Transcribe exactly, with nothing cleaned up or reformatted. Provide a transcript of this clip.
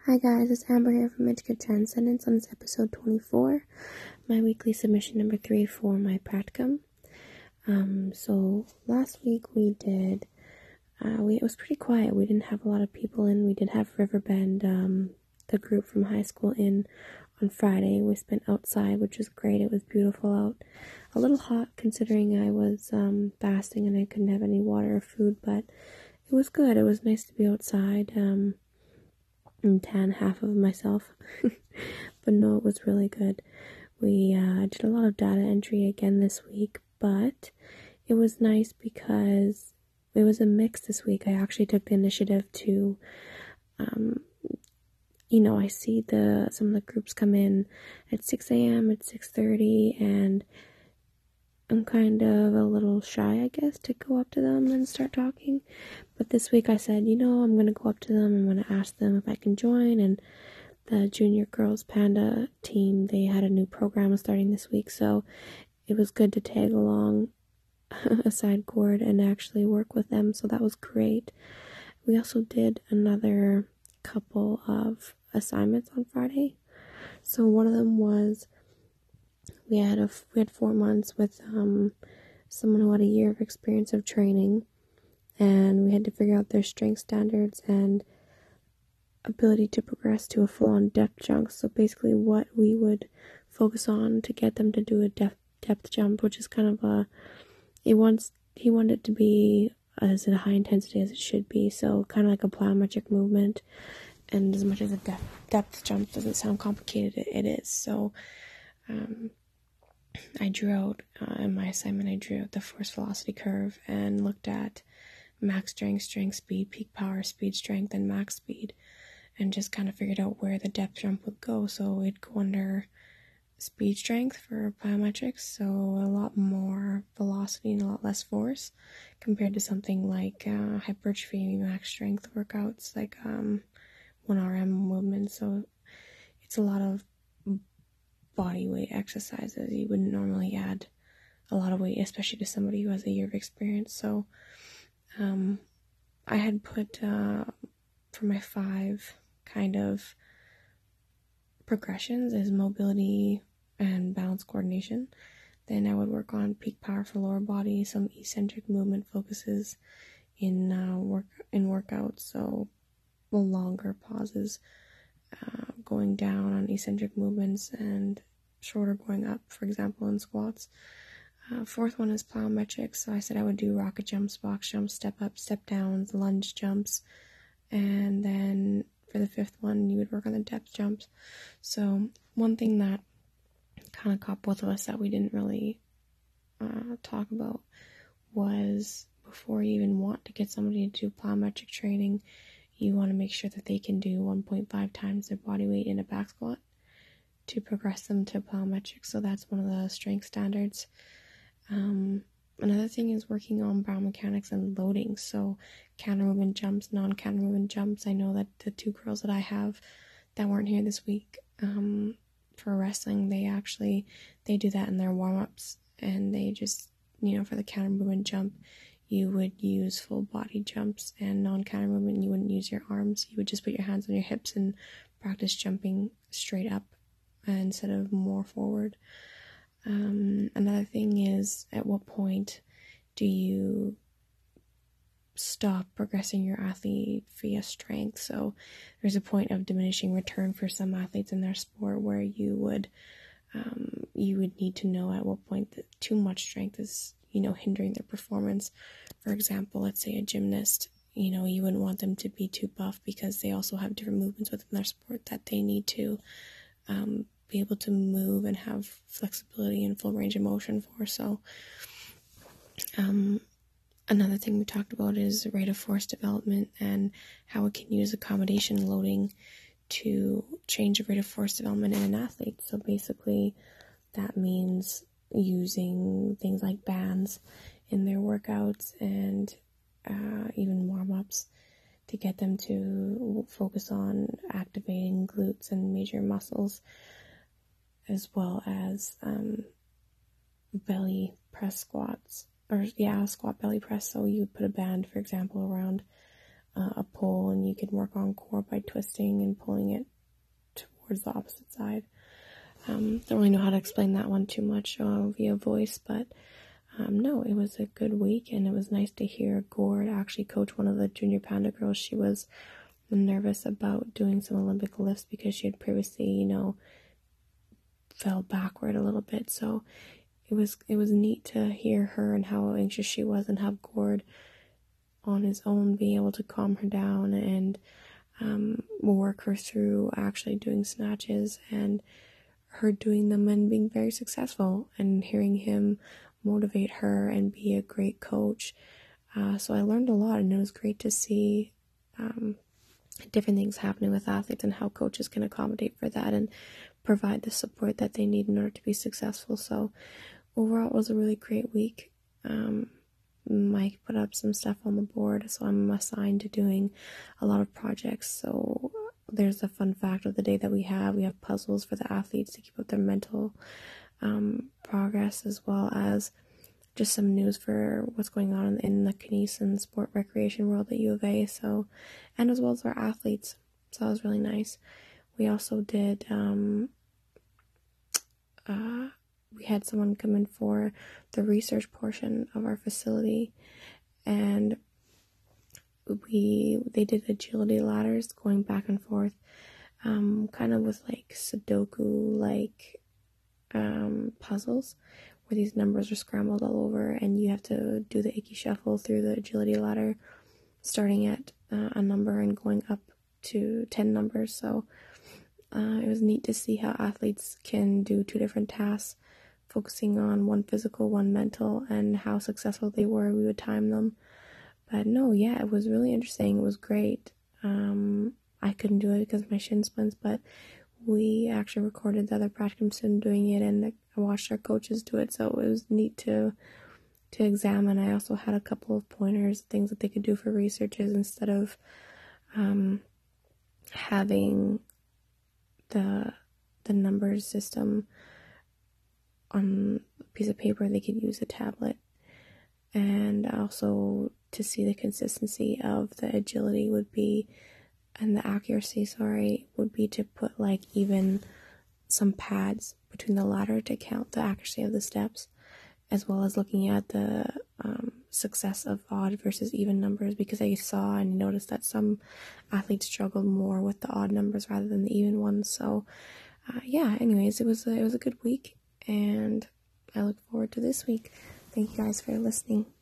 Hi guys, it's Amber here from Etiquette Transcendence on this episode twenty-four, my weekly submission number three for my practicum. Um, so last week we did, uh, we it was pretty quiet. We didn't have a lot of people in. We did have Riverbend, um, the group from high school, in on Friday. We spent outside, which was great. It was beautiful out. A little hot considering I was um, fasting and I couldn't have any water or food, but it was good. It was nice to be outside. Um, and tan half of myself. But no, it was really good. We uh, did a lot of data entry again this week, but it was nice because it was a mix this week. I actually took the initiative to, um, you know, I see the some of the groups come in at six a.m., at six thirty, and I'm kind of a little shy, I guess, to go up to them and start talking. But this week I said, you know, I'm going to go up to them. I'm going to ask them if I can join. And the Junior Girls Panda team, they had a new program starting this week. So it was good to tag along a side cord and actually work with them. So that was great. We also did another couple of assignments on Friday. So one of them was we had a we had four months with um someone who had a year of experience of training, and we had to figure out their strength standards and ability to progress to a full-on depth jump. So basically what we would focus on to get them to do a depth depth jump, which is kind of a it wants he wanted it to be as a high intensity as it should be, so kind of like a plyometric movement. And as much as a depth depth jump doesn't sound complicated, it, it is. So um I drew out, uh, in my assignment, I drew out the force velocity curve and looked at max strength, strength, speed, peak power, speed, strength, and max speed, and just kind of figured out where the depth jump would go. So it'd go under speed strength for plyometrics, so a lot more velocity and a lot less force compared to something like uh, hypertrophy max strength workouts, like um, one R M movements. So it's a lot of body weight exercises. You wouldn't normally add a lot of weight, especially to somebody who has a year of experience. So um, I had put uh, for my five kind of progressions is mobility and balance coordination. Then I would work on peak power for lower body, some eccentric movement focuses in uh, work in workouts, so longer pauses, uh, going down on eccentric movements and shorter going up, for example, in squats. Uh, fourth one is plyometrics, so I said I would do rocket jumps, box jumps, step up, step downs, lunge jumps, and then for the fifth one you would work on the depth jumps. So one thing that kind of caught both of us that we didn't really uh, talk about was before you even want to get somebody to do plyometric training, you want to make sure that they can do one point five times their body weight in a back squat to progress them to plyometrics. So that's one of the strength standards. Um, another thing is working on biomechanics and loading. So counter movement jumps, non-counter movement jumps. I know that the two girls that I have that weren't here this week um, for wrestling, they actually, they do that in their warm-ups, and they just, you know, for the counter movement jump, you would use full body jumps, and non-counter movement, you wouldn't use your arms. You would just put your hands on your hips and practice jumping straight up instead of more forward. Um, another thing is, at what point do you stop progressing your athlete via strength? So there's a point of diminishing return for some athletes in their sport where you would um, you would need to know at what point that too much strength is, you know, hindering their performance. For example, let's say a gymnast, you know, you wouldn't want them to be too buff because they also have different movements within their sport that they need to um, be able to move and have flexibility and full range of motion for. So um, another thing we talked about is rate of force development and how it can use accommodation loading to change the rate of force development in an athlete. So basically that means using things like bands in their workouts and uh, even warm-ups to get them to focus on activating glutes and major muscles, as well as um, belly press squats, or yeah, squat belly press. So you put a band, for example, around uh, a pole, and you can work on core by twisting and pulling it towards the opposite side. Um, don't really know how to explain that one too much uh, via voice, but um, no, it was a good week, and it was nice to hear Gord actually coach one of the junior panda girls. She was nervous about doing some Olympic lifts because she had previously, you know, fell backward a little bit. So it was it was neat to hear her and how anxious she was, and have Gord on his own being able to calm her down and um, work her through actually doing snatches, and her doing them and being very successful, and hearing him motivate her and be a great coach. Uh, so I learned a lot, and it was great to see um, different things happening with athletes and how coaches can accommodate for that and provide the support that they need in order to be successful. So overall, it was a really great week. Um, Mike put up some stuff on the board, so I'm assigned to doing a lot of projects. So there's a fun fact of the day that we have. We have puzzles for the athletes to keep up their mental um, progress, as well as just some news for what's going on in the Canese and sport recreation world at U of A. So, and as well as our athletes. So that was really nice. We also did, um, uh, we had someone come in for the research portion of our facility, and we they did agility ladders going back and forth, um, kind of with like Sudoku like um, puzzles, where these numbers are scrambled all over, and you have to do the Icky shuffle through the agility ladder, starting at uh, a number and going up to ten numbers. So uh, it was neat to see how athletes can do two different tasks, focusing on one physical, one mental, and how successful they were. We would time them. But no, yeah, it was really interesting. It was great. Um, I couldn't do it because of my shin splints, but we actually recorded the other practicum student doing it, and I watched our coaches do it, so it was neat to to examine. I also had a couple of pointers, things that they could do for researches instead of um, having the the numbers system on a piece of paper. They could use a tablet, and also to see the consistency of the agility would be, and the accuracy, sorry, would be to put like even some pads between the ladder to count the accuracy of the steps, as well as looking at the um, success of odd versus even numbers, because I saw and noticed that some athletes struggled more with the odd numbers rather than the even ones. So uh, yeah, anyways, it was a, it was a good week, and I look forward to this week. Thank you guys for listening.